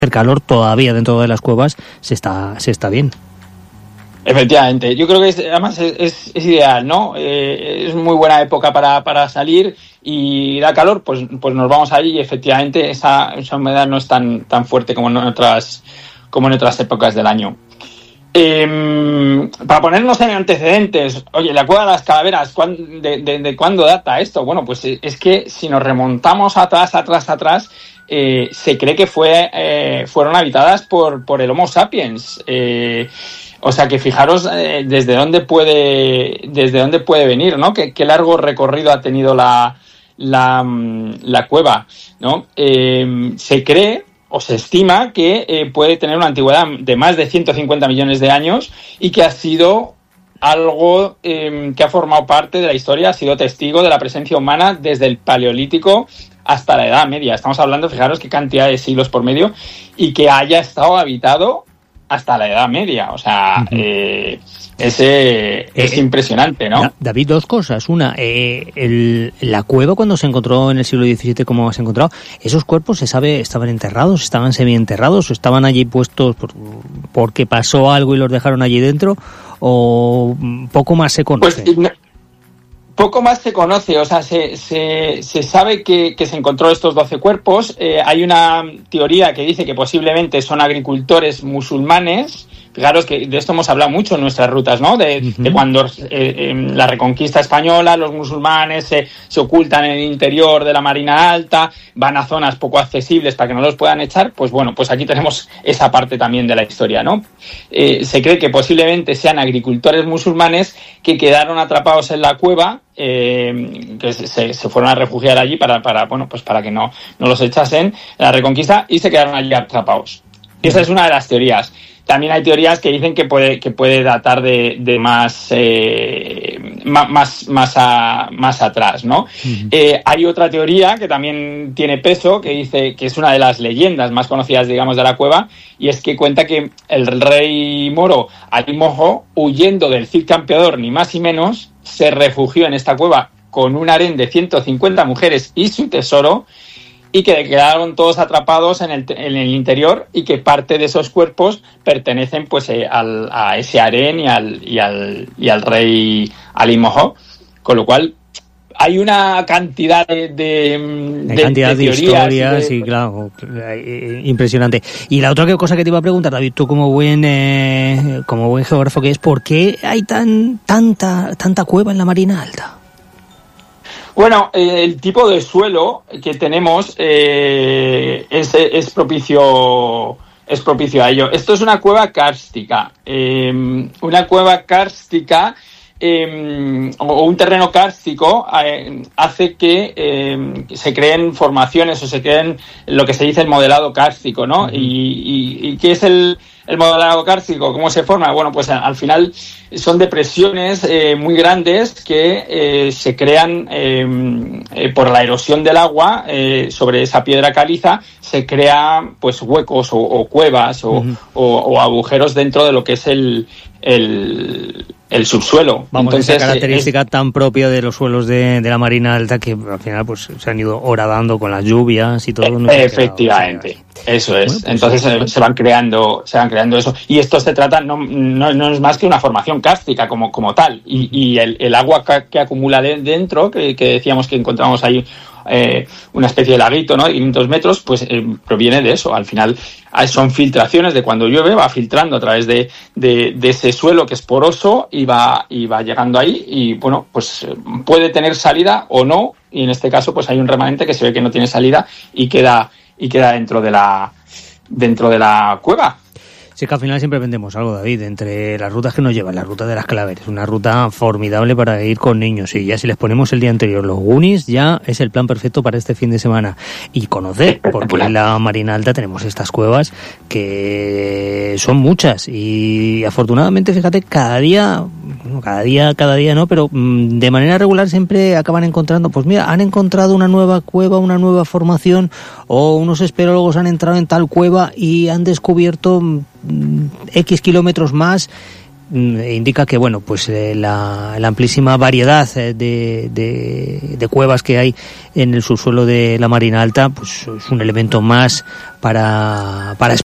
el calor todavía dentro de las cuevas se está bien. Efectivamente, yo creo que además es ideal, ¿no? Es muy buena época para salir y da calor, pues nos vamos allí y efectivamente esa humedad no es tan fuerte como en otras épocas del año. Para ponernos en antecedentes, oye, la Cueva de las Calaveras, ¿de cuándo data esto? Bueno, pues es que si nos remontamos atrás, se cree que fueron habitadas por el Homo sapiens. O sea que fijaros desde dónde puede venir, ¿no? Qué largo recorrido ha tenido la cueva, ¿no? Se cree o se estima que puede tener una antigüedad de más de 150 millones de años y que ha sido algo que ha formado parte de la historia, ha sido testigo de la presencia humana desde el Paleolítico hasta la Edad Media. Estamos hablando, fijaros qué cantidad de siglos por medio, y que haya estado habitado hasta la Edad Media. O sea, es impresionante, ¿no? David, dos cosas. Una, la cueva cuando se encontró en el siglo XVII, como se ha encontrado, ¿esos cuerpos se sabe estaban enterrados, estaban semienterrados o estaban allí puestos porque pasó algo y los dejaron allí dentro? ¿O poco más se conoce? Pues poco más se conoce, o sea, se sabe que se encontró estos 12 cuerpos. Hay una teoría que dice que posiblemente son agricultores musulmanes. Fijaros que de esto hemos hablado mucho en nuestras rutas, ¿no? De cuando en la Reconquista española los musulmanes se ocultan en el interior de la Marina Alta, van a zonas poco accesibles para que no los puedan echar. Pues bueno, pues aquí tenemos esa parte también de la historia, ¿no? Se cree que posiblemente sean agricultores musulmanes que quedaron atrapados en la cueva, que se fueron a refugiar allí para que no los echasen en la Reconquista, y se quedaron allí atrapados. Esa es una de las teorías. También hay teorías que dicen que puede datar de más atrás, ¿no? Hay otra teoría que también tiene peso, que dice que es una de las leyendas más conocidas, digamos, de la cueva, y es que cuenta que el rey moro Ali Mojo, huyendo del Cid Campeador, ni más ni menos, se refugió en esta cueva con un harén de 150 mujeres y su tesoro, y que quedaron todos atrapados en el interior, y que parte de esos cuerpos pertenecen pues a ese harén y al rey Ali Mojo, con lo cual hay una cantidad de historias, sí, claro, impresionante. Y la otra cosa que te iba a preguntar, David, tú como buen geógrafo que es, ¿por qué hay tanta cueva en la Marina Alta? Bueno, el tipo de suelo que tenemos es propicio a ello. Esto es una cueva kárstica. O un terreno kárstico hace que se creen formaciones o se creen lo que se dice el modelado kárstico, ¿no? ¿Y qué es el modelado kárstico? ¿Cómo se forma? Bueno, pues al final son depresiones muy grandes que se crean por la erosión del agua sobre esa piedra caliza. Se crean pues huecos o cuevas o agujeros dentro de lo que es el subsuelo. Vamos, entonces, esa característica tan propia de los suelos de la Marina Alta, que al final pues se han ido horadando con las lluvias y todo. Efectivamente, eso es. Bueno, pues entonces se van creando eso. Y esto se trata, no es más que una formación kárstica como tal. Y el agua que acumula dentro, que decíamos que encontramos ahí una especie de laguito, ¿no? De 500 metros, pues proviene de eso. Al final son filtraciones de cuando llueve, va filtrando a través de ese suelo que es poroso y va llegando ahí, y bueno, pues puede tener salida o no, y en este caso pues hay un remanente que se ve que no tiene salida y queda dentro de la cueva. Sí, que al final siempre vendemos algo, David, entre las rutas que nos llevan, la ruta de las Calaveras, una ruta formidable para ir con niños, y ya si les ponemos el día anterior los Goonies, ya es el plan perfecto para este fin de semana. Y conocer, porque en la Marina Alta tenemos estas cuevas que son muchas, y afortunadamente, fíjate, cada día no, pero de manera regular siempre acaban encontrando, pues mira, han encontrado una nueva cueva, una nueva formación, o unos espeleólogos han entrado en tal cueva y han descubierto X kilómetros más indica que bueno, pues la amplísima variedad de cuevas que hay en el subsuelo de la Marina Alta, pues es un elemento más para